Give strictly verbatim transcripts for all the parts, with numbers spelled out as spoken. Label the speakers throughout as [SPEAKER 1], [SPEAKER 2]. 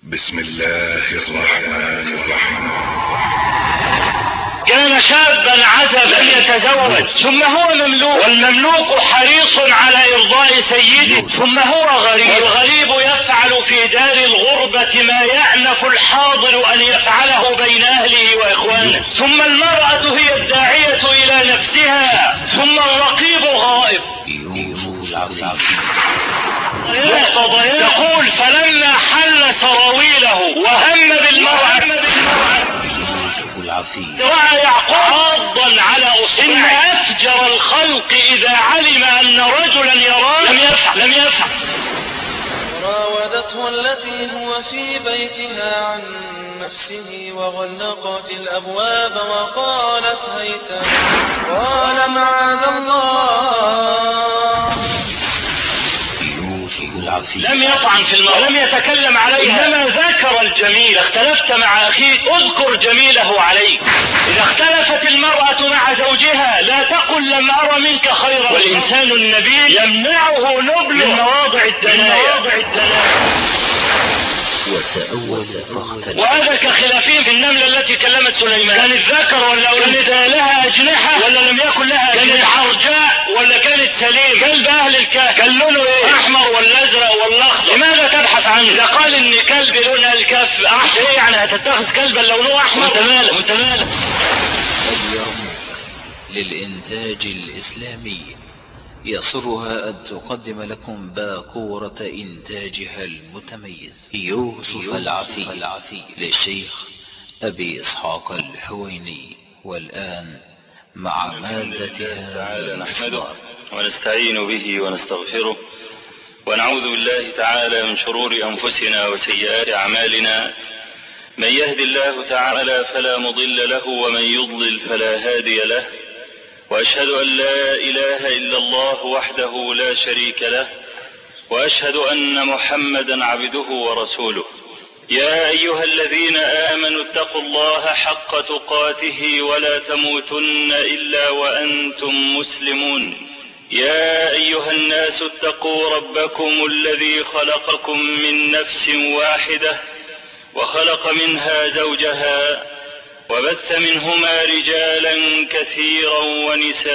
[SPEAKER 1] بسم الله الرحمن الرحيم.
[SPEAKER 2] كان شابا عزبا لم يتزوج، ثم هو مملوك، والمملوك حريص على ارضاء سيده، ثم هو غريب، والغريب يفعل في دار الغربة ما يعنف الحاضر ان يفعله بين اهله واخوانه. ثم المرأة هي الداعية الى نفسها، ثم الرقيب غائب. تقول فلما حل سراويله وهم بالمرأة رأى يعقوب عاضا على أصبعه إن أفجر الخلق إذا علم أن رجلا يراه لم يفعل لم يفعل
[SPEAKER 3] راودته التي هو في بيتها عن نفسه وغلقت الأبواب وقالت هيت قال معاذ الله.
[SPEAKER 2] لم يطعن في المرأة، لم يتكلم عليها، إنما ذكر الجميل. اختلفت مع أخيك اذكر جميله عليك. إذا اختلفت المرأة مع زوجها لا تقل لم أرى منك خيرا، والإنسان النبيل يمنعه نبل من مواضع الدنايا. وهذا كخلافين في النملة التي كلمت سليمان، كانت ذكر ولا كانت لها أجنحة ولا لم يكن لها أجنحة، كانت عرجاء ولا كانت سليم. كلب أهل الكهف كان لونه إيه؟ أحمر ولا أزرق ولا أخضر؟ لماذا تبحث عنه؟ إذا قال إن كلب لون الكهف أحسن، إيه يعني هتتخذ كلبا لونه أحمر؟ وأنت مالك وأنت مالك.
[SPEAKER 4] اليوم للإنتاج الإسلامي يسرها أن تقدم لكم باكورة إنتاجها المتميز يوسف العفي للشيخ أبي إسحاق الحويني. والآن مع مادتها
[SPEAKER 5] تعالى نحمده ونستعين به ونستغفره ونعوذ بالله تعالى من شرور أنفسنا وسيئات أعمالنا. من يهد الله تعالى فلا مضل له ومن يضلل فلا هادي له، وأشهد أن لا إله إلا الله وحده لا شريك له، وأشهد أن محمدا عبده ورسوله. يا أيها الذين آمنوا اتقوا الله حق تقاته ولا تموتن إلا وأنتم مسلمون. يا أيها الناس اتقوا ربكم الذي خلقكم من نفس واحدة وخلق منها زوجها وبث منهما رجالا كثيرا ونساء،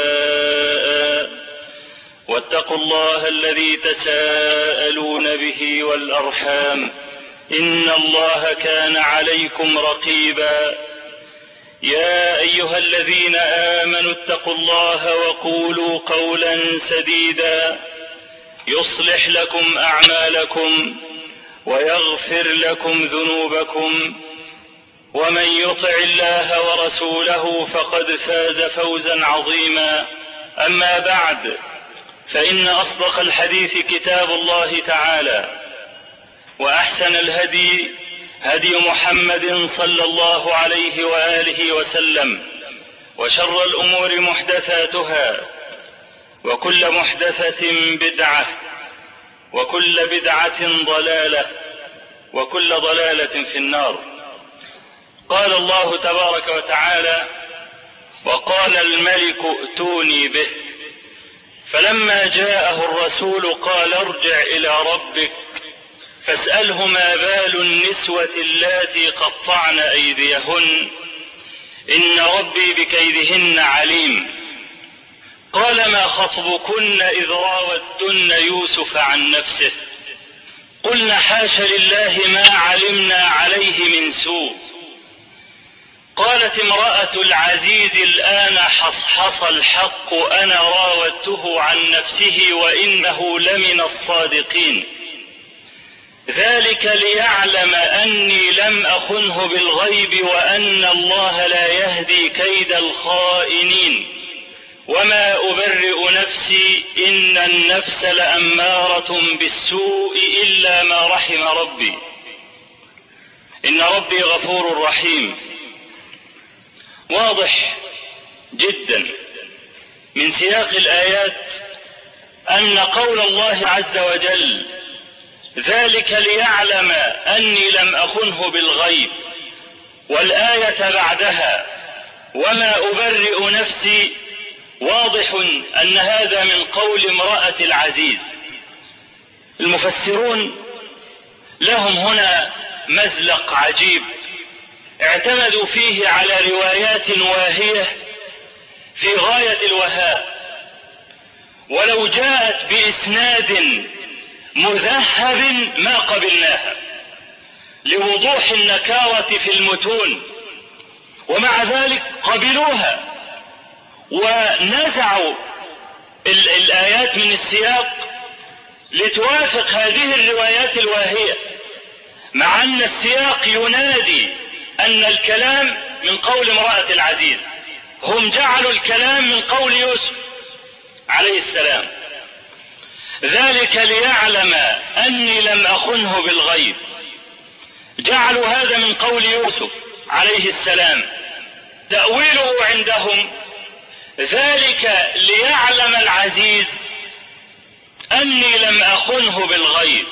[SPEAKER 5] واتقوا الله الذي تساءلون به والأرحام إن الله كان عليكم رقيبا. يا أيها الذين آمنوا اتقوا الله وقولوا قولا سديدا يصلح لكم أعمالكم ويغفر لكم ذنوبكم، ومن يطع الله ورسوله فقد فاز فوزا عظيما. أما بعد، فإن أصدق الحديث كتاب الله تعالى، وأحسن الهدي هدي محمد صلى الله عليه وآله وسلم، وشر الأمور محدثاتها، وكل محدثة بدعة، وكل بدعة ضلالة، وكل ضلالة في النار. قال الله تبارك وتعالى: وقال الملك ائتوني به، فلما جاءه الرسول قال ارجع إلى ربك فاسأله ما بال النسوة اللاتي قطعن أيديهن إن ربي بكيدهن عليم. قال ما خطبكن إذ راودتن يوسف عن نفسه قلنا حاش لله ما علمنا عليه من سوء. قالت امرأة العزيز الآن حصحص الحق أنا راودته عن نفسه وإنه لمن الصادقين. ذلك ليعلم أني لم أخنه بالغيب وأن الله لا يهدي كيد الخائنين وما أبرئ نفسي إن النفس لأمارة بالسوء إلا ما رحم ربي إن ربي غفور رحيم. واضح جدا من سياق الآيات أن قول الله عز وجل ذلك ليعلم أني لم أخنه بالغيب، والآية بعدها وما أبرئ نفسي، واضح أن هذا من قول امرأة العزيز. المفسرون
[SPEAKER 2] لهم هنا مزلق عجيب اعتمدوا فيه على روايات واهية في غاية الوهاء، ولو جاءت بإسناد مذهب ما قبلناها لوضوح النكارة في المتون، ومع ذلك قبلوها ونزعوا الآيات من السياق لتوافق هذه الروايات الواهية، مع أن السياق ينادي أن الكلام من قول امرأة العزيز. هم جعلوا الكلام من قول يوسف عليه السلام، ذلك ليعلم أني لم أخنه بالغيب. جعلوا هذا من قول يوسف عليه السلام، تأويله عندهم ذلك ليعلم العزيز أني لم أخنه بالغيب.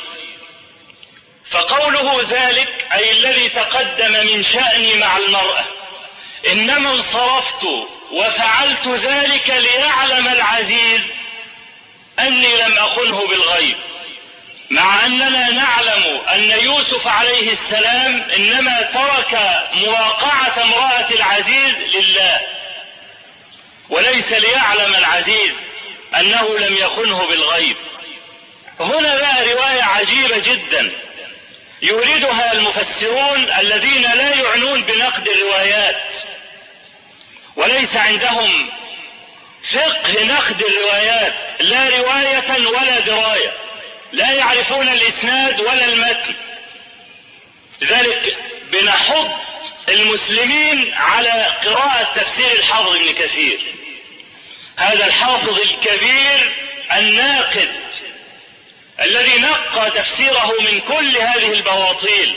[SPEAKER 2] فقوله ذلك أي الذي تقدم من شأني مع المرأة، إنما انصرفت وفعلت ذلك ليعلم العزيز أني لم أخنه بالغيب، مع أننا نعلم أن يوسف عليه السلام إنما ترك مواقعة امرأة العزيز لله، وليس ليعلم العزيز أنه لم يخنه بالغيب. هنا بقى رواية عجيبة جدا يريدها المفسرون الذين لا يعنون بنقد الروايات وليس عندهم فقه نقد الروايات، لا رواية ولا دراية، لا يعرفون الإسناد ولا المتن. لذلك بنحض المسلمين على قراءة تفسير الحافظ ابن كثير، هذا الحافظ الكبير الناقد الذي نقى تفسيره من كل هذه البواطيل.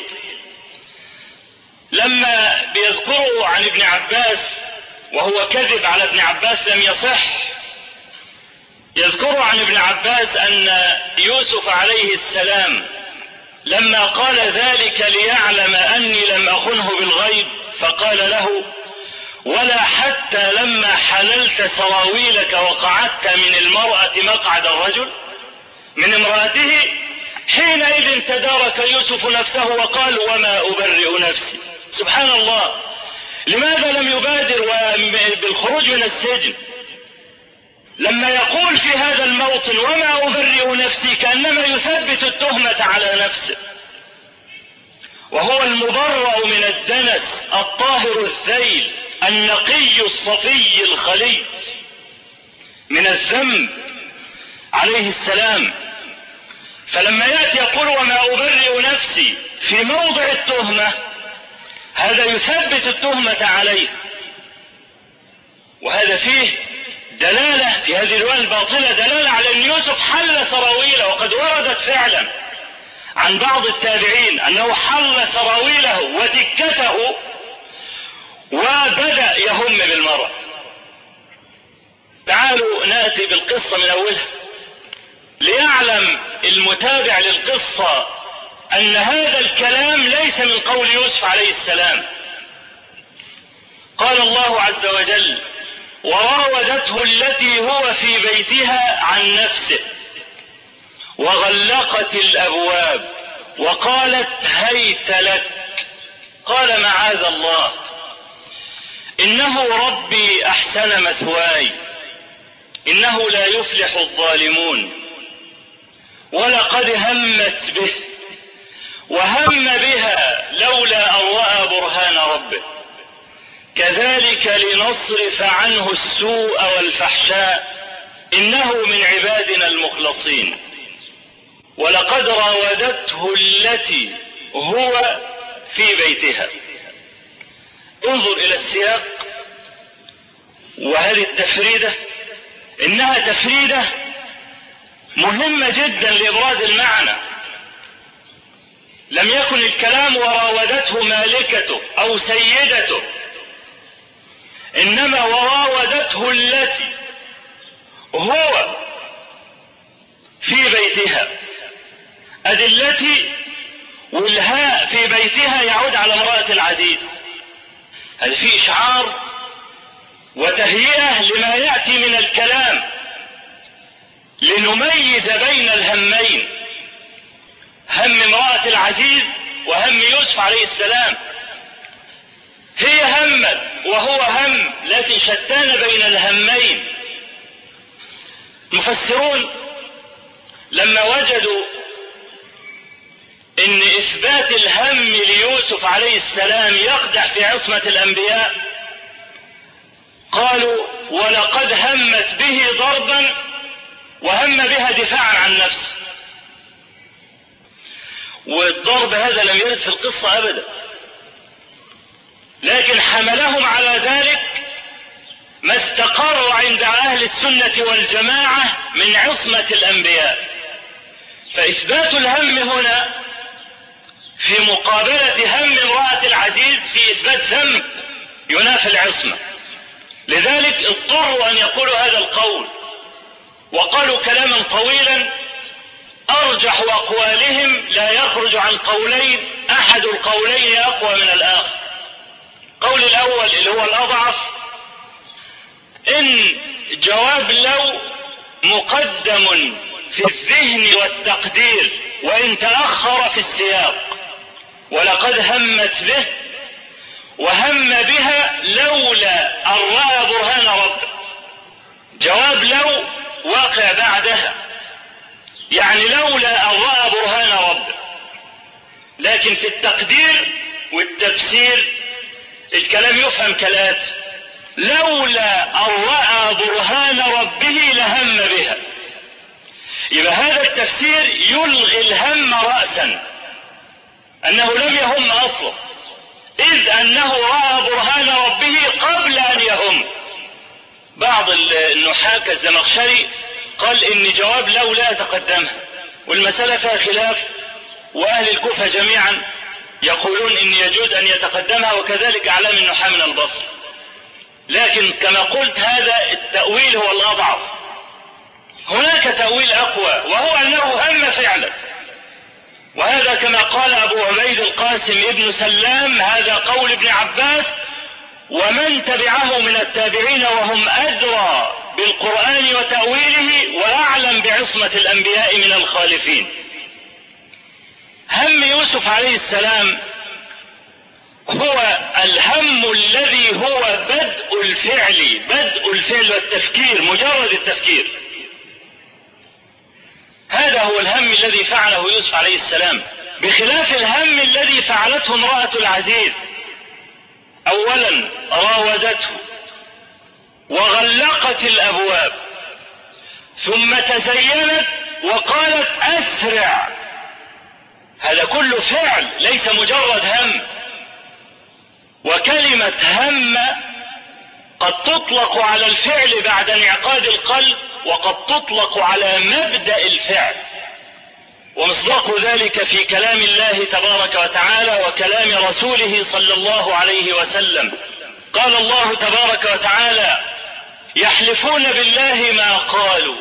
[SPEAKER 2] لما بيذكروا عن ابن عباس وهو كذب على ابن عباس لم يصح، يذكروا عن ابن عباس أن يوسف عليه السلام لما قال ذلك ليعلم أني لم أخنه بالغيب فقال له: ولا حتى لما حللت سراويلك وقعدت من المرأة مقعد الرجل من امرأته حينئذ تدارك يوسف نفسه وقال: وما أبرئ نفسي. سبحان الله، لماذا لم يبادر بالخروج من السجن؟ لما يقول في هذا الموطن وما أبرئ نفسي كأنما يثبت التهمة على نفسه، وهو المبرأ من الدنس الطاهر الذيل النقي الصفي الخلي من الذنب عليه السلام. فلما يأتي يقول وما أبرئ نفسي في موضع التهمة، هذا يثبت التهمة عليه، وهذا فيه دلالة في هذه الرواية الباطلة، دلالة على أن يوسف حل سراويله، وقد وردت فعلا عن بعض التابعين أنه حل سراويله وتكته وبدأ يهم بالمرأة. تعالوا نأتي بالقصة من أولها ليعلم المتابع للقصة أن هذا الكلام ليس من قول يوسف عليه السلام. قال الله عز وجل: وراودته التي هو في بيتها عن نفسه وغلقت الأبواب وقالت هيت لك. قال: معاذ الله، إنه ربي أحسن مثواي، إنه لا يفلح الظالمون. ولقد همت به وهم بها لولا أن رأى برهان ربه، كذلك لنصرف عنه السوء والفحشاء، إنه من عبادنا المخلصين. ولقد راودته التي هو في بيتها. انظر إلى السياق، وهذه التفريدة إنها تفريدة مهمة جدا لإبراز المعنى. لم يكن الكلام وراودته مالكته أو سيدته، إنما وراودته التي هو في بيتها. أدلتي والهاء في بيتها يعود على امرأة العزيز. هذا فيه إشعار وتهيئة لما يأتي من الكلام لنميز بين الهمين. هم امرأة العزيز وهم يوسف عليه السلام. هي همت وهو هم، لكن شتان بين الهمين. المفسرون لما وجدوا ان اثبات الهم ليوسف عليه السلام يقدح في عصمة الانبياء قالوا ولقد همت به ضربا وهم بها دفاعا عن نفسه. والضرب هذا لم يرد في القصة ابدا، لكن حملهم على ذلك ما استقر عند اهل السنة والجماعة من عصمة الانبياء. فاثبات الهم هنا في مقابلة هم امرأة العزيز في اثبات ذنب ينافي العصمة، لذلك اضطروا ان يقولوا هذا القول، وقالوا كلاما طويلا ارجح اقوالهم لا يخرج عن قولين، احد القولين اقوى من الاخر. القول الاول اللي هو الاضعف ان جواب لو مقدم في الذهن والتقدير وان تأخر في السياق، ولقد همت به وهم بها لولا أن رأى برهان ربه. جواب لو واقع بعدها، يعني لولا أن رأى برهان ربه. لكن في التقدير والتفسير الكلام يفهم كالآتي: لولا أن رأى برهان ربه لهم بها. يبقى هذا التفسير يلغي الهم رأسا، أنه لم يهم أصلا، إذ أنه رأى برهان ربه قبل أن يهم. بعض النحاة كالزمخشري قال إن جواب لو لا يتقدمها، والمسألة فيها خلاف، وأهل الكوفة جميعا يقولون إن يجوز أن يتقدمها، وكذلك أعلام النحاة من البصر. لكن كما قلت هذا التأويل هو الأضعف. هناك تأويل أقوى، وهو أنه هم فعلا، وهذا كما قال أبو عبيد القاسم ابن سلام، هذا قول ابن عباس ومن تبعه من التابعين، وهم أدرى بالقرآن وتأويله وأعلم بعصمة الأنبياء من الخالفين. هم يوسف عليه السلام هو الهم الذي هو بدء الفعل، بدء الفعل والتفكير، مجرد التفكير. هذا هو الهم الذي فعله يوسف عليه السلام، بخلاف الهم الذي فعلته امرأة العزيز. اولا راودته وغلقت الابواب، ثم تزينت وقالت اسرع. هذا كله فعل ليس مجرد هم. وكلمة هم قد تطلق على الفعل بعد انعقاد القلب، وقد تطلق على مبدأ الفعل، ومصداق ذلك في كلام الله تبارك وتعالى وكلام رسوله صلى الله عليه وسلم. قال الله تبارك وتعالى: يحلفون بالله ما قالوا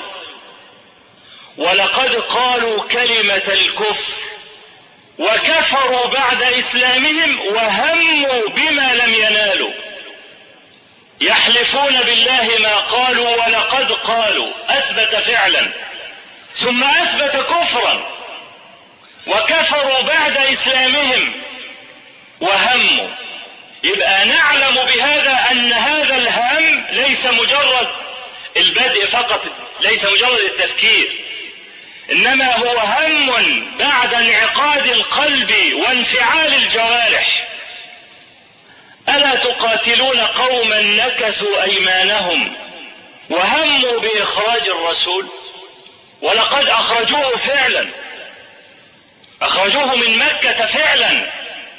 [SPEAKER 2] ولقد قالوا كلمة الكفر وكفروا بعد إسلامهم وهموا بما لم ينالوا. يحلفون بالله ما قالوا ولقد قالوا، أثبت فعلا، ثم أثبت كفرا، وكفروا بعد إسلامهم وهموا. يبقى نعلم بهذا أن هذا الهم ليس مجرد البدء فقط، ليس مجرد التفكير، إنما هو هم بعد انعقاد القلب وانفعال الجوارح. ألا تقاتلون قوما نكثوا أيمانهم وهموا بإخراج الرسول؟ ولقد أخرجوه فعلا، أخرجوه من مكة فعلا،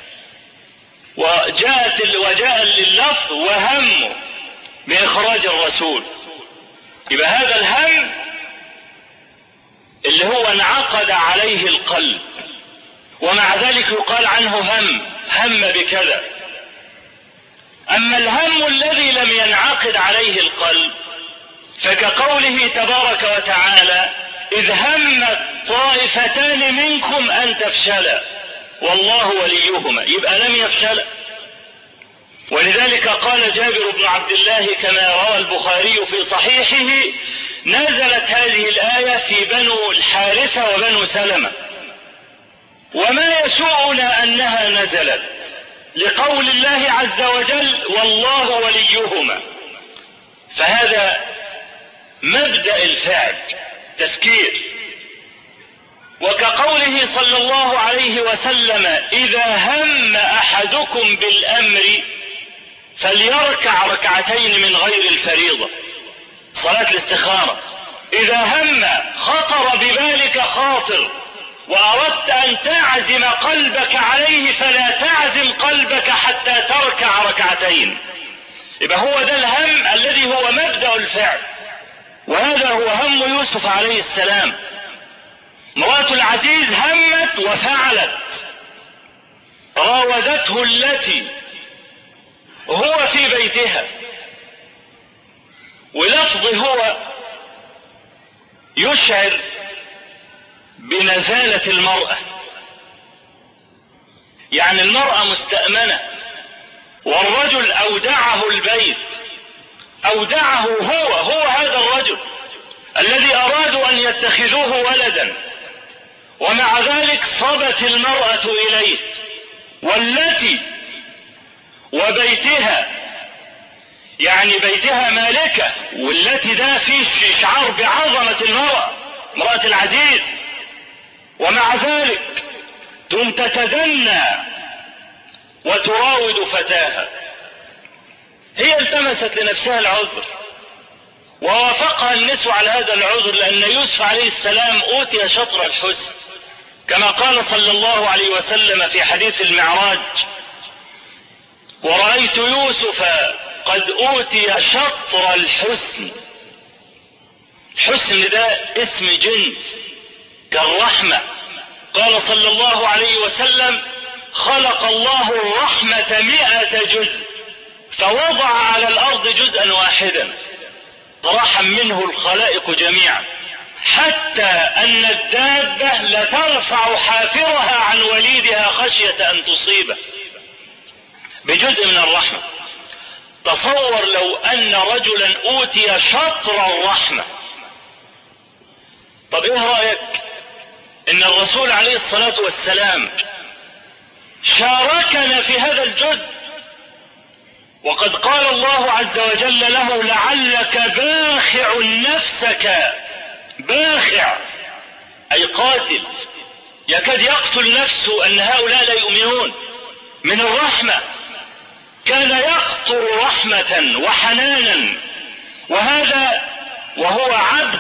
[SPEAKER 2] وجاءت وجاء اللفظ وهموا بإخراج الرسول. يبقى هذا الهم اللي هو انعقد عليه القلب، ومع ذلك يقال عنه هم، هم بكذا. أما الهم الذي لم ينعقد عليه القلب فكقوله تبارك وتعالى: إذ همت طائفتان منكم أن تفشلا والله وليهما. يبقى لم يفشل. ولذلك قال جابر بن عبد الله كما روى البخاري في صحيحه: نزلت هذه الآية في بنو الحارثة وبنو سلمة، وما يسوءنا أنها نزلت لقول الله عز وجل والله وليهما. فهذا مبدأ الفعل تفكير. وكقوله صلى الله عليه وسلم إذا هم أحدكم بالأمر فليركع ركعتين من غير الفريضة، صلاة الاستخارة. إذا هم خطر ببالك خاطر وأردت أن تعزم قلبك عليه فلا تعزم قلبك حتى تركع ركعتين. يبقى هو ده الهم الذي هو مبدأ الفعل، وهذا هو هم يوسف عليه السلام. امرأة العزيز همت وفعلت، راودته التي هو في بيتها، ولفظ هو يشعر بنزالة المرأة، يعني المرأة مستأمنة والرجل أودعه البيت، أودعه هو هو هذا الرجل الذي أرادوا أن يتخذوه ولدا، ومع ذلك صبت المرأة إليه. والتي وبيتها، يعني بيتها مالكة، والتي ده فيه شعار بعظمة المرأة، امرأة العزيز، ومع ذلك ثم تتدنى وتراود فتاها. هي التمست لنفسها العذر ووافقها النسوة على هذا العذر، لأن يوسف عليه السلام أوتي شطر الحسن، كما قال صلى الله عليه وسلم في حديث المعراج ورأيت يوسف قد أوتي شطر الحسن. الحسن ده اسم جنس كالرحمة. قال صلى الله عليه وسلم خلق الله الرحمة مئة جزء فوضع على الأرض جزءا واحدا فرحم منه الخلائق جميعا، حتى أن الدابة لترفع حافرها عن وليدها خشية أن تصيبه بجزء من الرحمة. تصور لو أن رجلا أوتي شطر الرحمة. طب إيه رأيك إن الرسول عليه الصلاة والسلام شاركنا في هذا الجزء، وقد قال الله عز وجل له لعلك باخع نفسك، باخع أي قاتل، يكاد يقتل نفسه أن هؤلاء لا يؤمنون. من الرحمة كان يقطر رحمة وحنانا، وهذا وهو عبد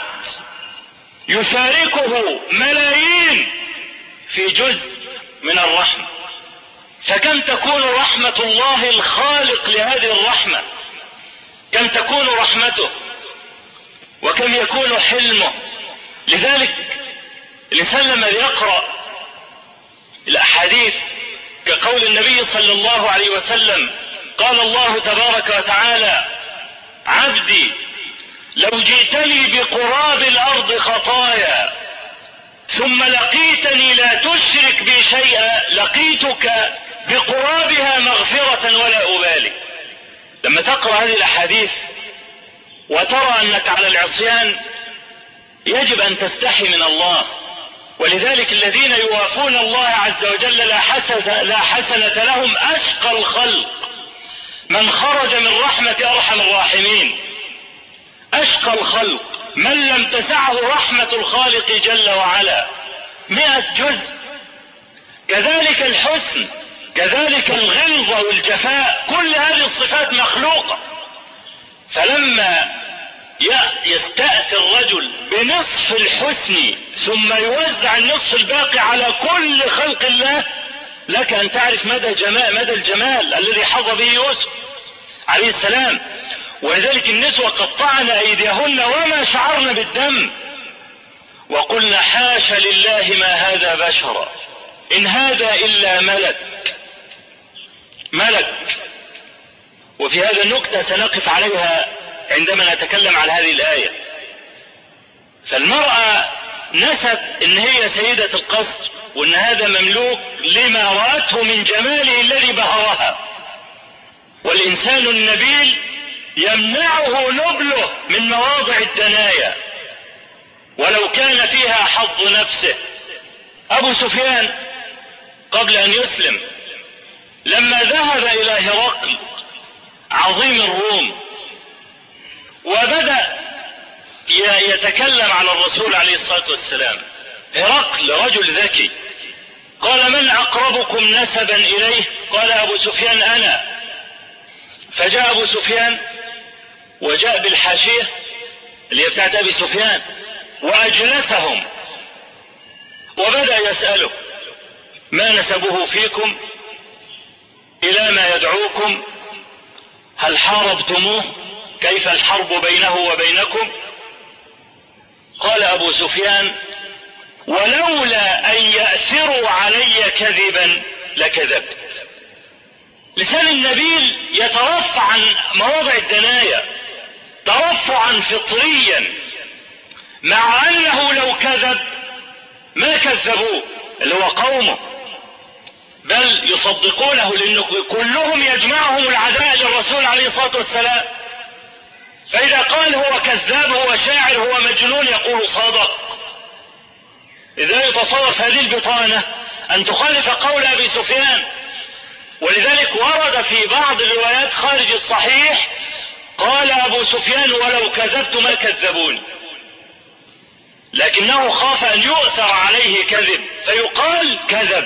[SPEAKER 2] يشاركه ملايين في جزء من الرحمة. فكم تكون رحمة الله الخالق لهذه الرحمة، كم تكون رحمته وكم يكون حلمه. لذلك الإنسان لما يقرأ الأحاديث كقول النبي صلى الله عليه وسلم قال الله تبارك وتعالى عبدي لو جئتني بقراب الأرض خطايا ثم لقيتني لا تشرك بي شيئا لقيتك بقرابها مغفرة ولا أبالي. لما تقرأ هذه الأحاديث وترى أنك على العصيان يجب أن تستحي من الله. ولذلك الذين يوافون الله عز وجل لا حسنة, لا حسنة لهم أشقى الخلق من خرج من رحمة أرحم الراحمين. أشقى الخلق من لم تسعه رحمة الخالق جل وعلا. مئة جزء. كذلك الحسن، كذلك الغلظة والجفاء، كل هذه الصفات مخلوقة. فلما يستأثر الرجل بنصف الحسن ثم يوزع النصف الباقي على كل خلق الله، لك أن تعرف مدى جمال مدى الجمال الذي حظى به يوسف عليه السلام. ولذلك النسوة قطعن أيديهن وما شعرن بالدم وقلنا حاش لله ما هذا بشرا إن هذا إلا ملك. ملك. وفي هذا النكتة سنقف عليها عندما نتكلم على هذه الآية. فالمرأة نست ان هي سيدة القصر وان هذا مملوك لما رأته من جماله الذي بهرها. والإنسان النبيل يمنعه نبله من مواضع الدنايا ولو كان فيها حظ نفسه. أبو سفيان قبل أن يسلم، لما ذهب إلى هرقل عظيم الروم وبدأ يتكلم على الرسول عليه الصلاة والسلام. هرقل رجل ذكي، قال: من أقربكم نسبا إليه؟ قال: أبو سفيان أنا. فجاء أبو سفيان وجاء بالحاشية اللي بتاعت أبي سفيان وأجلسهم وبدأ يسأله: ما نسبه فيكم؟ إلى ما يدعوكم؟ هل حاربتموه؟ كيف الحرب بينه وبينكم؟ قال أبو سفيان: ولولا أن يأثروا علي كذبا لكذبت. لسان النبيل يترفع عن مواضع الدنايا ترفعا فطريا، مع أنه لو كذب ما كذبوه اللي هو قومه، بل يصدقونه، لأن كلهم يجمعهم العداء للرسول عليه الصلاة والسلام. فإذا قال هو كذاب، هو شاعر، هو مجنون، يقول صادق. إذا يتصرف هذه البطانة أن تخالف قول أبي سفيان. ولذلك ورد في بعض الروايات خارج الصحيح قال أبو سفيان: ولو كذبت ما كذبوني، لكنه خاف أن يؤثر عليه كذب فيقال كذب.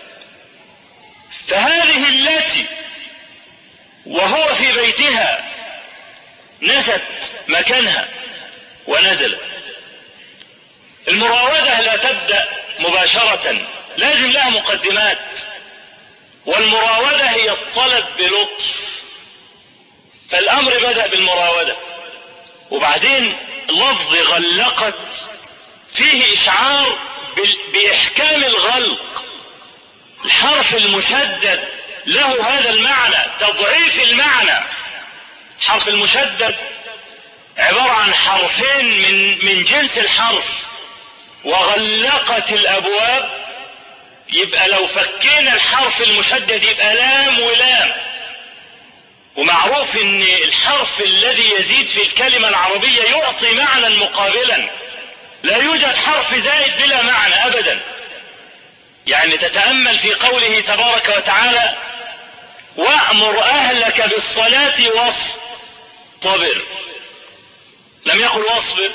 [SPEAKER 2] فهذه التي وهو في بيتها نست مكانها ونزلت. المراودة لا تبدأ مباشرة، لازم لها مقدمات، والمراودة هي الطلب بلطف. فالأمر بدأ بالمراودة، وبعدين لفظ غلقت فيه إشعار بإحكام الغلق. الحرف المشدد له هذا المعنى، تضعيف المعنى. حرف المشدد عبارة عن حرفين من من جنس الحرف. وغلقت الأبواب، يبقى لو فكينا الحرف المشدد يبقى لام ولام. ومعروف ان الحرف الذي يزيد في الكلمة العربية يعطي معنى مقابلا، لا يوجد حرف زائد بلا معنى أبدا. يعني تتأمل في قوله تبارك وتعالى: وأمر أهلك بالصلاة واصطبر. لم يقل واصبر،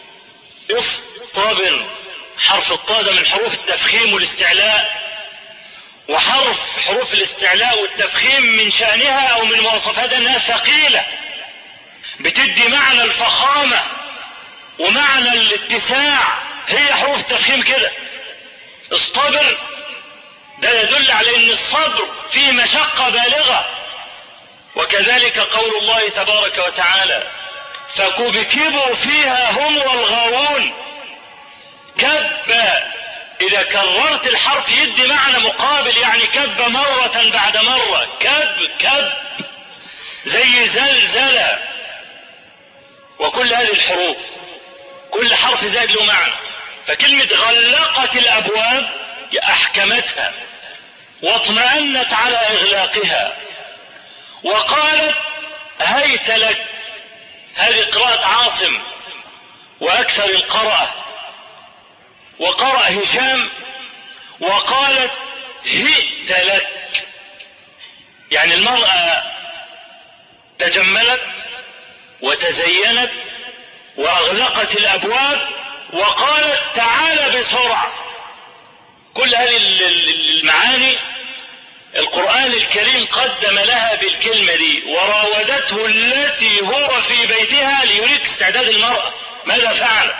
[SPEAKER 2] اصطبر. حرف الطاء من حروف التفخيم والاستعلاء، وحرف حروف الاستعلاء والتفخيم من شأنها أو من مواصفاتها أنها ثقيلة، بتدي معنى الفخامة ومعنى الاتساع. هي حروف تفخيم كده. اصطبر ده يدل على ان الصبر فيه مشقة بالغة. وكذلك قول الله تبارك وتعالى: فكبكبوا فيها هم والغاوون. كب اذا كررت الحرف يدي معنى مقابل، يعني كب مرة بعد مرة. كب كب زي زلزلة. وكل هذه الحروف كل حرف زائد له معنى. فكلمة غلقت الأبواب أحكمتها واطمأنت على إغلاقها، وقالت: هيت لك. هذه قراءة عاصم وأكثر القراءة. وقرأ هشام وقالت: هئت لك. يعني المرأة تجملت وتزينت وأغلقت الأبواب وقالت: تعال بسرعة. كل هذه المعاني القرآن الكريم قدم لها بالكلمة دي. وراودته التي هو في بيتها، ليريك استعداد المرأة ماذا فعلت.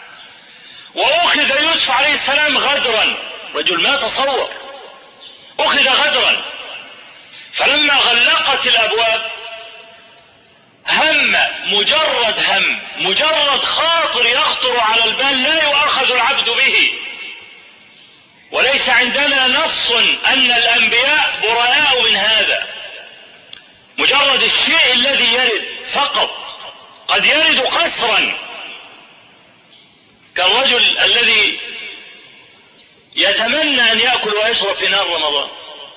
[SPEAKER 2] وأخذ يوسف عليه السلام غدرا، رجل ما تصور، أخذ غدرا. فلما غلقت الأبواب هم، مجرد هم، مجرد خاطر يخطر على البال لا يؤاخذ العبد به. وليس عندنا نص أن الأنبياء براء من هذا. مجرد الشيء الذي يرد فقط. قد يرد قسرا كالرجل الذي يتمنى أن يأكل ويشرب في نهار رمضان.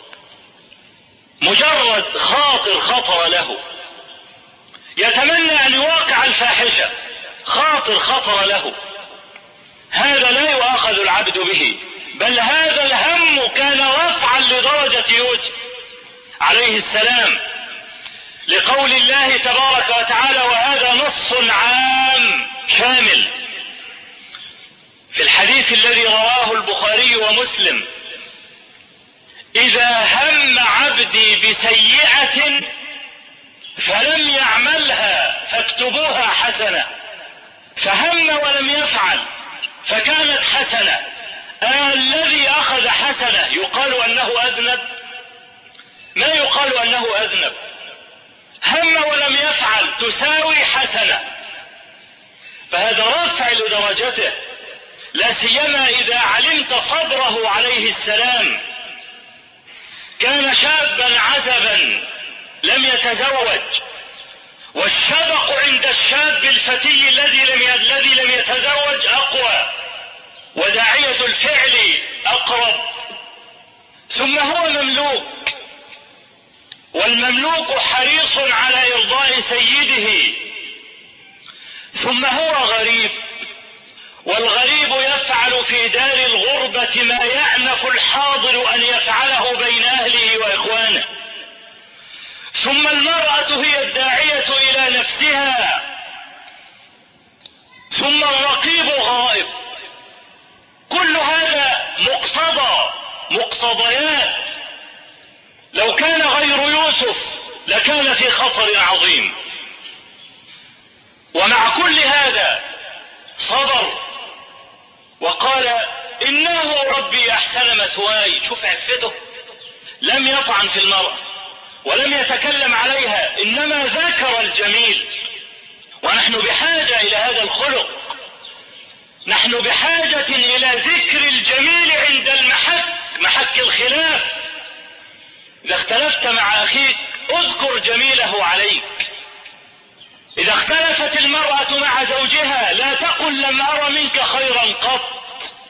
[SPEAKER 2] مجرد خاطر خطر له، يتمنى أن يواقع الفاحشة، خاطر خطر له، هذا لا يؤاخذ العبد به. بل هذا الهم كان رفعا لدرجة يوسف عليه السلام، لقول الله تبارك وتعالى، وهذا نص عام شامل في الحديث الذي رواه البخاري ومسلم: إذا هم عبدي بسيئة فلم يعملها فاكتبوها حسنة، فهم ولم يفعل فكانت حسنة، آه الذي أخذ حسنة يقال أنه أذنب؟ ما يقال أنه أذنب. هم ولم يفعل تساوي حسنة، فهذا رفع لدرجته، لا سيما إذا علمت صبره عليه السلام. كان شابا عزبا لم يتزوج، والشبق عند الشاب الفتي الذي لم الذي لم يتزوج أقوى، وداعية الفعل أقرب. ثم هو مملوك، والمملوك حريص على إرضاء سيده. ثم هو غريب، والغريب يفعل في دار الغربة ما يأنف الحاضر أن يفعله بين أهله وإخوانه. ثم المرأة هي الداعية إلى نفسها. ثم الرقيب غائب. كل هذا مقتضى مقتضيات. لو كان غير يوسف لكان في خطر عظيم. ومع كل هذا صبر وقال إنه ربي أحسن مثواي. شوف عفته، لم يطعن في المرأة ولم يتكلم عليها، إنما ذكر الجميل. ونحن بحاجة إلى هذا الخلق، نحن بحاجة إلى ذكر الجميل عند المحك محك الخلاف. إذا اختلفت مع أخيك اذكر جميله عليك. إذا اختلفت المرأة مع زوجها لا تقل لم أرى منك خيرا قط.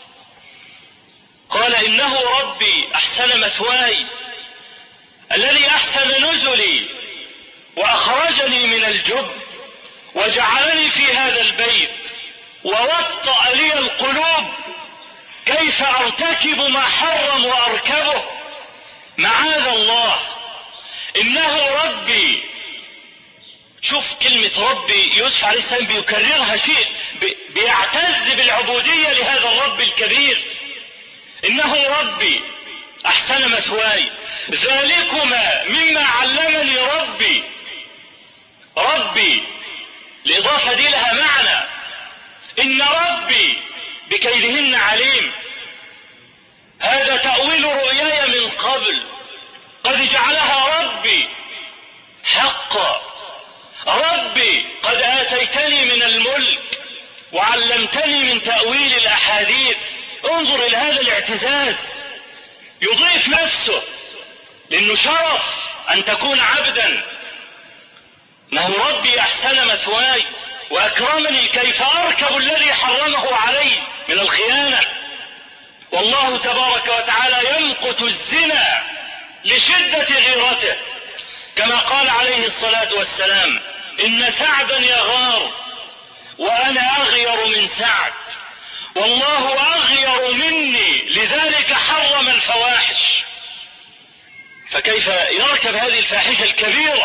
[SPEAKER 2] قال إنه ربي أحسن مثواي، الذي أحسن نزلي وأخرجني من الجب وجعلني في هذا البيت ووطأ لي القلوب كيف أرتكب ما حرم وأركبه. معاذ الله، إنه ربي. شوف كلمة ربي، يوسف عليه السلام بيكررها شيء، بيعتز بالعبودية لهذا الرب الكبير. إنه ربي أحسن مثواي، ذلكما مما علمني ربي. ربي الإضافة دي لها معنى، إن ربي بكيدهن عليم. هذا تأويل رؤياي من قبل، قد جعلها ربي حقا. ربي قد آتيتني من الملك وعلمتني من تأويل الأحاديث. انظر إلى هذا الاعتزاز، يضيف نفسه، لأنه شرف أن تكون عبدا. انه ربي أحسن مثواي وأكرمني، كيف أركب الذي حرمه علي من الخيانة. والله تبارك وتعالى يمقت الزنا لشدة غيرته، كما قال عليه الصلاة والسلام: إن سعدا يغار وأنا أغير من سعد، والله أغير مني، لذلك حرم الفواحش. فكيف يركب هذه الفاحشة الكبيرة؟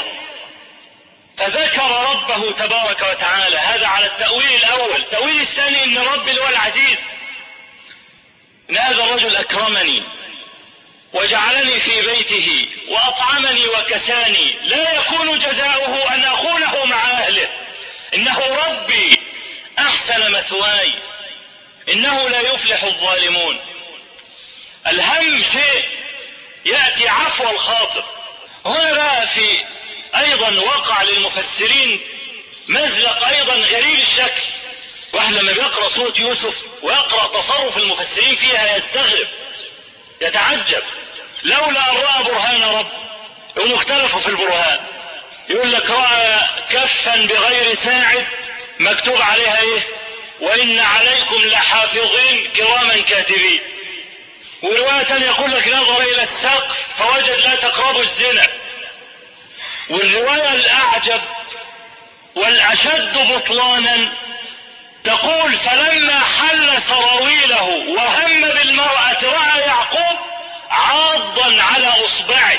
[SPEAKER 2] فذكر ربه تبارك وتعالى. هذا على التأويل الأول. التأويل الثاني إن ربي اللي هو العزيز، إن هذا الرجل أكرمني وجعلني في بيته وأطعمني وكساني، لا يكون جزاؤه أن أخونه مع أهله. إنه ربي أحسن مثواي، إنه لا يفلح الظالمون. الهم شيء يأتي عفو الخاطر. هنا بقى في أيضا وقع للمفسرين مزلق أيضا غريب الشكل. واحد لما بيقرأ سورة يوسف ويقرأ تصرف المفسرين فيها يستغرب يتعجب. لولا أن رأى برهان رب، هم اختلفوا في البرهان. يقول لك رأى كفا بغير ساعد مكتوب عليها ايه؟ وإن عليكم لحافظين كراما كاتبين. ورواية يقول لك نظر إلى السقف فوجد لا تقربوا الزنا. والرواية الأعجب والأشد بطلانا تقول فلما حل سراويله وهم بالمرأة رأى يعقوب عاضا على اصبعه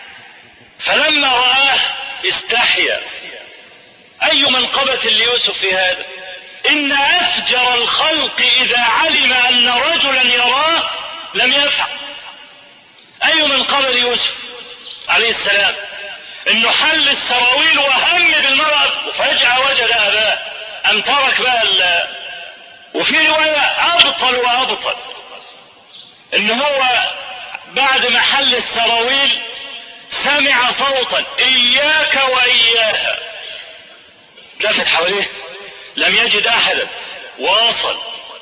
[SPEAKER 2] فلما رآه استحيا. اي منقبة ليوسف في هذا؟ ان افجر الخلق اذا علم ان رجلا يراه لم يفعل. اي منقبة ليوسف عليه السلام انه حل السراويل وهم بالمرأة وفجأة وجد اباه ام ترك بقى ال... وفي رواية ابطل وابطل ان هو بعد ما حل السراويل سمع صوتا اياك واياها، لفت حواليه لم يجد احدا، واصل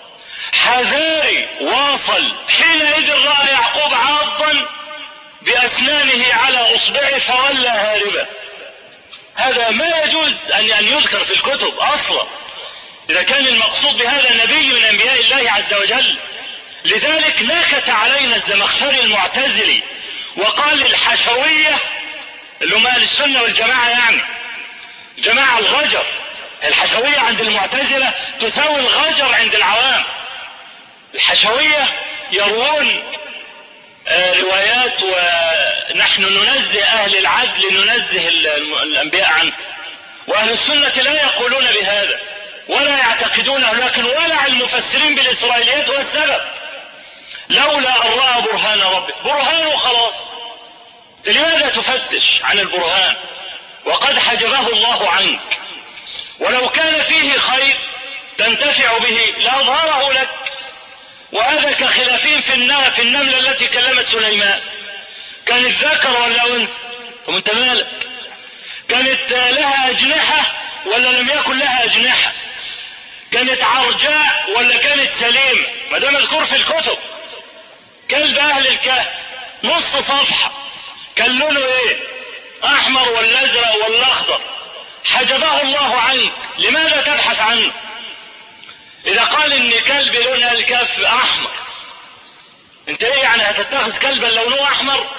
[SPEAKER 2] حذاري واصل. حينئذ رأى يعقوب عاضا باسنانه على اصبعه فولى هاربا. هذا ما يجوز ان يذكر في الكتب اصلا اذا كان المقصود بهذا نبي من انبياء الله عز وجل. لذلك نكت علينا الزمخشري المعتزلي وقال الحشوية اللي هم اهل السنة والجماعة، يعني جماعة الغجر. الحشوية عند المعتزلة تساوي الغجر عند العوام. الحشوية يروون آه روايات ونحن ننزه اهل العدل ننزه الانبياء عنه، واهل السنة لا يقولون بهذا ولا يعتقدونه، لكن ولع المفسرين بالاسرائيليات هو السبب. لولا ان رأى برهان ربه، برهانه خلاص، لماذا تفتش عن البرهان وقد حجبه الله عنك؟ ولو كان فيه خير تنتفع به لأظهره لك. وهذا كخلافين في النملة في النملة التي كلمت سليمان، كانت ذكر ولا انثى؟ طب انت مالك؟ كانت لها اجنحة ولا لم يكن لها اجنحة؟ كانت عرجاء ولا كانت سليمة؟ ما ده مذكور في الكتب. كلب اهل الكهف نص صفحة كان لونه ايه؟ احمر ولا ازرق ولا اخضر؟ حجبه الله عنك، لماذا تبحث عنه؟ اذا قال ان كلب لون الكهف احمر، انت ايه يعني هتتخذ كلبا لونه احمر؟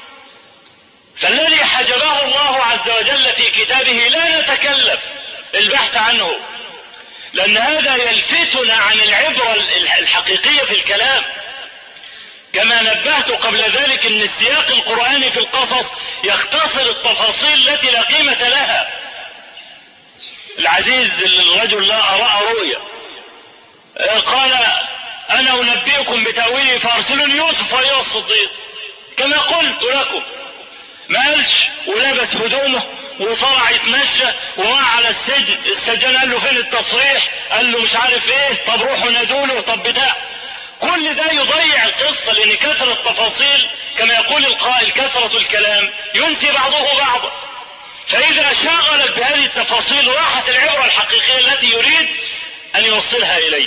[SPEAKER 2] فالذي حجبه الله عز وجل في كتابه لا نتكلف البحث عنه، لان هذا يلفتنا عن العبرة الحقيقية في الكلام. كما نبهت قبل ذلك ان السياق القرآني في القصص يختصر التفاصيل التي لا قيمة لها. العزيز الرجل لا رأى رؤيا قال انا انبئكم بتأويله فارسلوني يوسف وايها الصديق، كما قلت لكم. ما قالش ولبس هدومه وطلع يتمشى وراح على السجن، السجان قال له فين التصريح؟ قال له مش عارف ايه، طب روحوا نادوله، طب بتاع. كل ده يضيع القصة، لان كثرة التفاصيل كما يقول القائل كثرة الكلام ينسي بعضه بعضا. فاذا شغلت بهذه التفاصيل راحت العبرة الحقيقية التي يريد ان يوصلها اليك.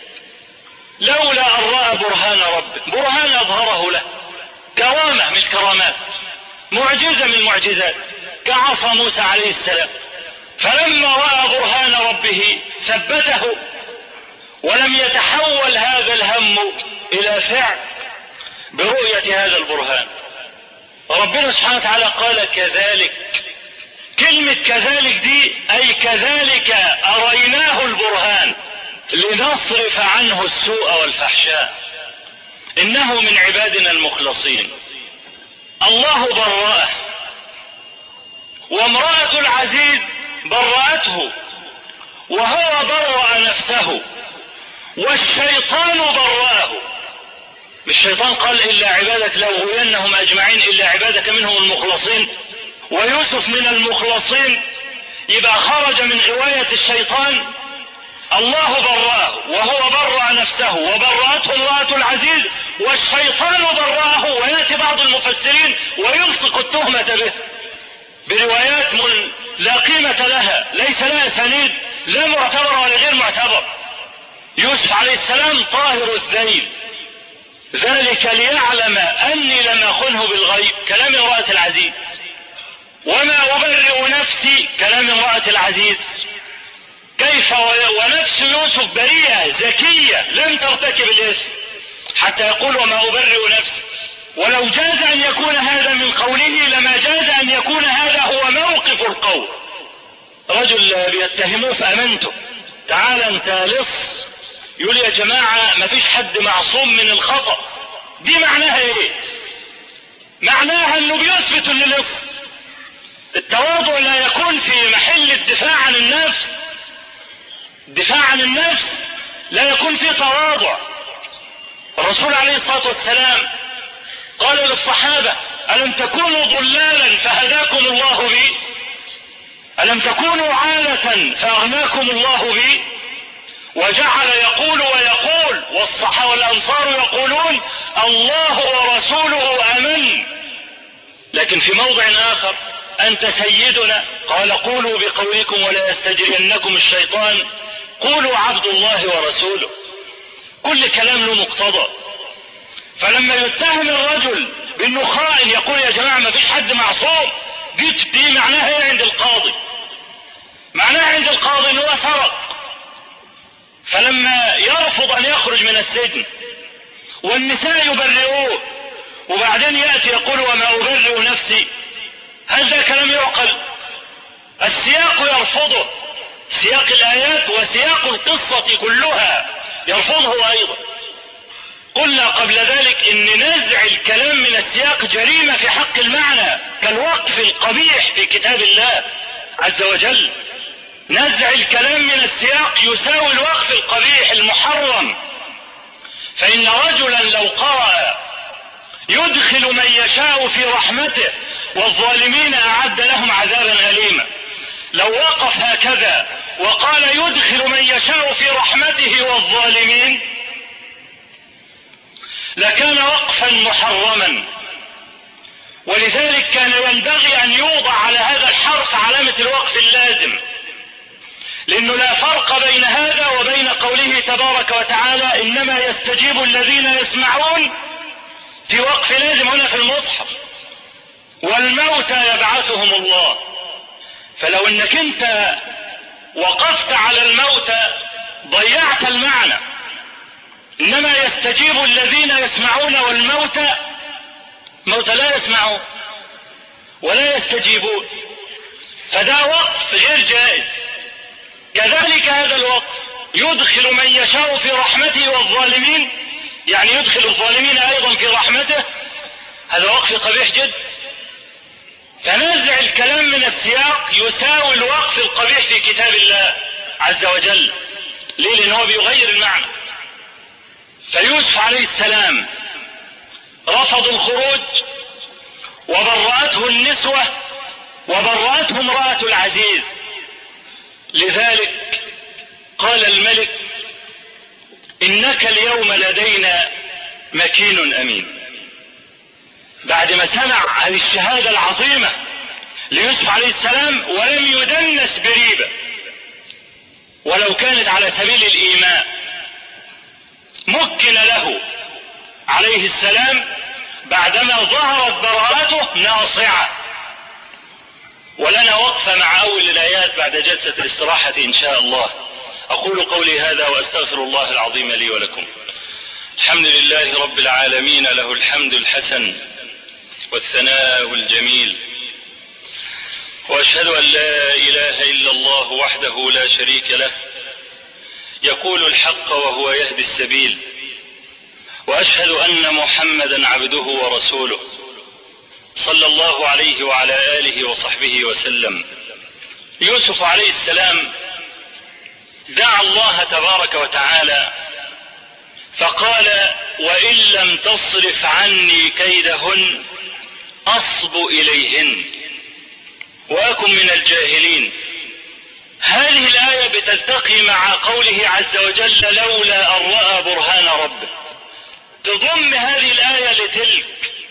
[SPEAKER 2] لولا ان رأى برهان ربه، برهان اظهره له، كرامة من الكرامات، معجزة من المعجزات كعصا موسى عليه السلام. فلما رأى برهان ربه ثبته ولم يتحول هذا الهم الى فعل برؤية هذا البرهان. ربنا سبحانه وتعالى قال كذلك. كلمة كذلك دي اي كذلك اريناه البرهان لنصرف عنه السوء والفحشاء انه من عبادنا المخلصين. الله برأه، وامرأة العزيز برأته، وهو برأ نفسه، والشيطان برأه. الشيطان قال الا عبادك لأغوينهم اجمعين الا عبادك منهم المخلصين، ويوسف من المخلصين، يبقى خرج من غواية الشيطان. الله برأه وهو برأ نفسه وبرأته امرأة العزيز والشيطان برأه. ويأتي بعض المفسرين ويلصق التهمة به بروايات من لا قيمة لها، ليس لها سنيد، لا معتبر ولا غير معتبر. يوسف عليه السلام طاهر الذيل، ذلك ليعلم أني لم أخنه بالغيب، كلام امرأة العزيز. وما أبرئ نفسي، كلام امرأة العزيز. كيف ونفس يوسف بريئة زكية لم ترتكب الإثم حتى يقول وما أبرئ نفسي. ولو جاز أن يكون هذا من قوله لما جاز أن يكون هذا هو موقف القول. رجل بيتهموه فأمنته، تعال انت لص، يقول يا جماعة ما فيش حد معصوم من الخطأ. دي معناها ايه؟ معناها انه بيثبت انه لص. التواضع لا يكون في محل الدفاع عن النفس. الدفاع عن النفس لا يكون فيه تواضع. الرسول عليه الصلاة والسلام قال للصحابة: ألم تكونوا ضلالا فهداكم الله بي؟ ألم تكونوا عالة فأغناكم الله بي؟ وجعل يقول ويقول، والصحابة والأنصار يقولون: الله ورسوله أمن. لكن في موضع آخر: أنت سيدنا، قال: قولوا بقولكم ولا يستجرينكم الشيطان، قولوا عبد الله ورسوله. كل كلام له مقتضى. فلما يتهم الرجل بأنه خائن يقول يا جماعة ما فيش حد معصوم، دي, دي معناها ايه عند القاضي؟ معناها عند القاضي انه سرق، فلما يرفض ان يخرج من السجن والنساء يبرئوه وبعدين يأتي يقول: وما أبرئ نفسي، هذا كلام يعقل؟ السياق يرفضه، سياق الآيات وسياق القصة كلها يرفضه أيضا. قلنا قبل ذلك ان نزع الكلام من السياق جريمة في حق المعنى، كالوقف القبيح في كتاب الله عز وجل. نزع الكلام من السياق يساوي الوقف القبيح المحرم. فإن رجلا لو قرأ: يدخل من يشاء في رحمته والظالمين أعد لهم عذابا أليما، لو وقف هكذا وقال: يدخل من يشاء في رحمته والظالمين، لكان وقفا محرما. ولذلك كان ينبغي أن يوضع على هذا الحرف علامة الوقف اللازم، لأنه لا فرق بين هذا وبين قوله تبارك وتعالى: إنما يستجيب الذين يسمعون، في وقف لازم هنا في المصحف: والموتى يبعثهم الله. فلو انك انت وقفت على الموتى ضيعت المعنى. إنما يستجيب الذين يسمعون، والموتى موتى لا يسمعون ولا يستجيبون، فده وقف غير جائز. كذلك هذا الوقف: يدخل من يشاء في رحمته والظالمين، يعني يدخل الظالمين أيضا في رحمته، هذا وقف قبيح جدا. فنزع الكلام من السياق يساوي الوقف القبيح في كتاب الله عز وجل. ليه؟ لأنه بيغير المعنى. فيوسف عليه السلام رفض الخروج وبرأته النسوة وبرأته امرأة العزيز. لذلك قال الملك: إنك اليوم لدينا مكين أمين. بعد ما سمع هذه الشهادة العظيمة ليوسف عليه السلام ولم يدنس بريبة ولو كانت على سبيل الإيماء، مكن له عليه السلام بعدما ظهرت براءته ناصعة. ولنا وقفة مع أول الآيات بعد جلسة الاستراحة إن شاء الله. أقول قولي هذا وأستغفر الله العظيم لي ولكم. الحمد لله رب العالمين، له الحمد الحسن والثناء الجميل، وأشهد أن لا إله إلا الله وحده لا شريك له، يقول الحق وهو يهدي السبيل، وأشهد أن محمدا عبده ورسوله صلى الله عليه وعلى آله وصحبه وسلم. يوسف عليه السلام دعا الله تبارك وتعالى فقال: وإن لم تصرف عني كيدهن أصب إليهن وأكن من الجاهلين. هذه الآية بتلتقي مع قوله عز وجل: لولا أن رأى برهان ربه. تضم هذه الآية لتلك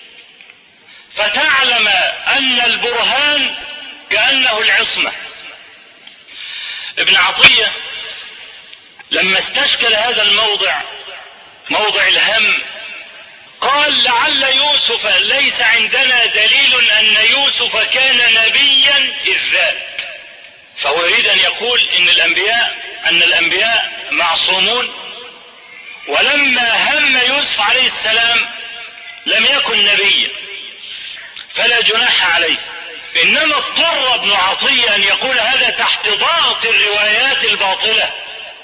[SPEAKER 2] فتعلم أن البرهان كأنه العصمة. ابن عطية لما استشكل هذا الموضع، موضع الهم، قال: لعل يوسف ليس عندنا دليل أن يوسف كان نبيا إذ ذاك. فهو يريد أن يقول إن الأنبياء أن الأنبياء معصومون، ولما هم يوسف عليه السلام لم يكن نبيا فلا جناح عليه. إنما اضطر ابن عطية أن يقول هذا تحت ضغط الروايات الباطلة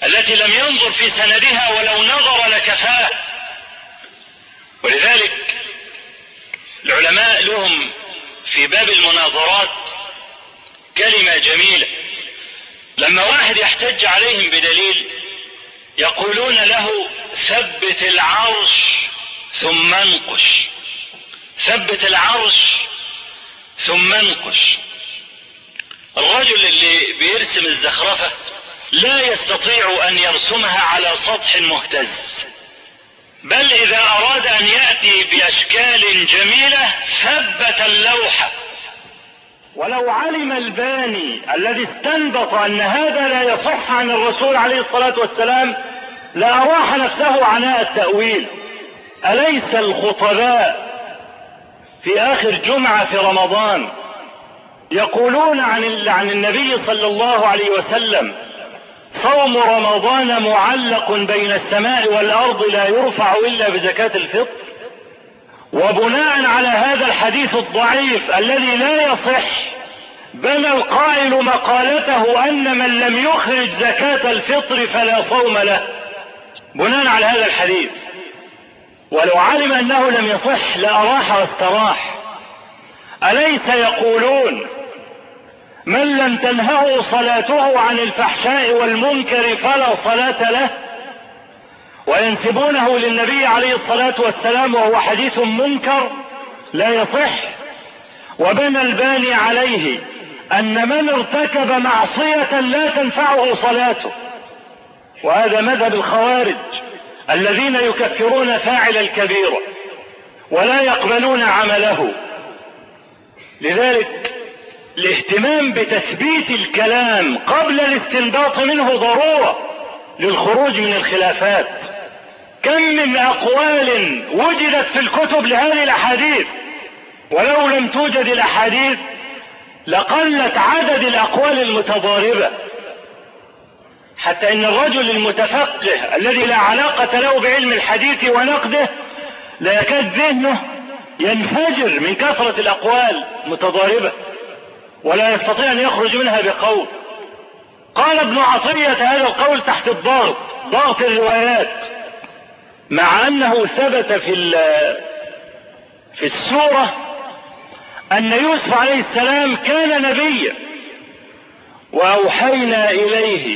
[SPEAKER 2] التي لم ينظر في سندها ولو نظر لكفاه. ولذلك العلماء لهم في باب المناظرات كلمة جميلة، لما واحد يحتج عليهم بدليل يقولون له ثبت العرش ثم انقش، ثبت العرش ثم انقش. الرجل اللي بيرسم الزخرفة لا يستطيع أن يرسمها على سطح مهتز، بل إذا أراد أن يأتي بأشكال جميلة ثبت اللوحة. ولو علم الباني الذي استنبط أن هذا لا يصح عن الرسول عليه الصلاة والسلام لأراح نفسه عناء التأويل. أليس الخطباء في آخر جمعة في رمضان يقولون عن عن النبي صلى الله عليه وسلم صوم رمضان معلق بين السماء والأرض لا يرفع إلا بزكاة الفطر؟ وبناء على هذا الحديث الضعيف الذي لا يصح بنى القائل مقالته أن من لم يخرج زكاة الفطر فلا صوم له، بناء على هذا الحديث. ولو علم أنه لم يصح لأراح واستراح. أليس يقولون من لم تنهه صلاته عن الفحشاء والمنكر فلا صلاة له؟ وينسبونه للنبي عليه الصلاة والسلام وهو حديث منكر لا يصح. وبنى الباني عليه أن من ارتكب معصية لا تنفعه صلاته، وهذا مذهب الخوارج الذين يكفرون فاعل الكبيرة ولا يقبلون عمله. لذلك الاهتمام بتثبيت الكلام قبل الاستنباط منه ضرورة للخروج من الخلافات. كم من أقوال وجدت في الكتب لهذه الأحاديث، ولو لم توجد الأحاديث لقلت عدد الأقوال المتضاربة، حتى إن الرجل المتفقه الذي لا علاقة له بعلم الحديث ونقده لا يكاد ذهنه ينفجر من كثرة الأقوال المتضاربة ولا يستطيع أن يخرج منها بقول. قال ابن عطية هذا القول تحت الضغط، ضغط الروايات، مع أنه ثبت في في السورة أن يوسف عليه السلام كان نبيا وأوحينا إليه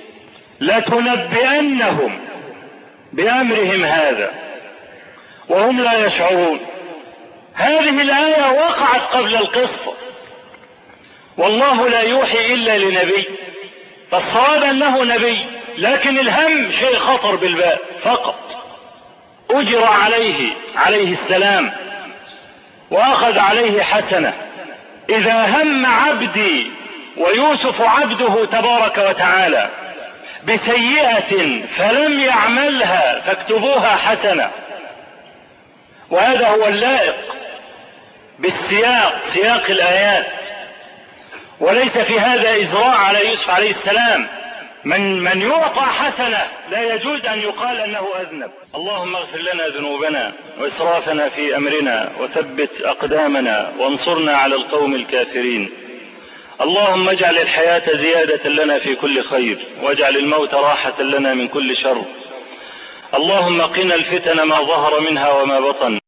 [SPEAKER 2] لتنبئنهم بأمرهم هذا وهم لا يشعرون. هذه الآية وقعت قبل القصة، والله لا يوحي إلا لنبي، فالصواب أنه نبي، لكن الهم شيء خطر بالبال فقط. أجر عليه عليه السلام وأخذ عليه حسنة. إذا هم عبدي ويوسف عبده تبارك وتعالى بسيئة فلم يعملها فاكتبوها حسنة. وهذا هو اللائق بالسياق، سياق الآيات، وليس في هذا إزراء على يوسف عليه السلام. من من يعطى حسنة لا يجوز أن يقال أنه أذنب. اللهم اغفر لنا ذنوبنا وإسرافنا في أمرنا وثبت أقدامنا وانصرنا على القوم الكافرين. اللهم اجعل الحياة زيادة لنا في كل خير، واجعل الموت راحة لنا من كل شر. اللهم قنا الفتن ما ظهر منها وما بطن.